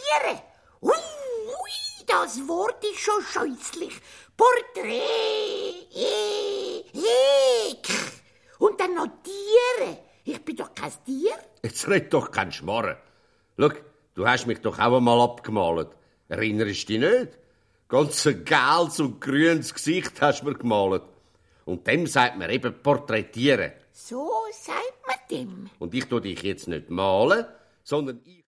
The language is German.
Porträtieren. Ui, das Wort ist schon scheußlich. Porträt. Und dann noch Tiere. Ich bin doch kein Tier. Jetzt red doch kein Schmarren. Schau, du hast mich doch auch einmal abgemalt. Erinnerst du dich nicht? Ganz ein gelbes und grünes Gesicht hast du mir gemalt. Und dem sagt man eben porträtieren. So sagt man dem. Und ich tue dich jetzt nicht malen, sondern ich